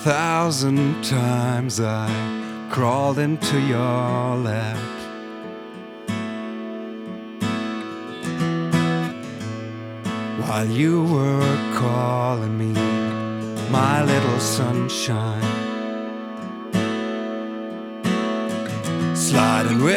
1,000 times I crawled into your lap. While you were calling me my little sunshine, sliding with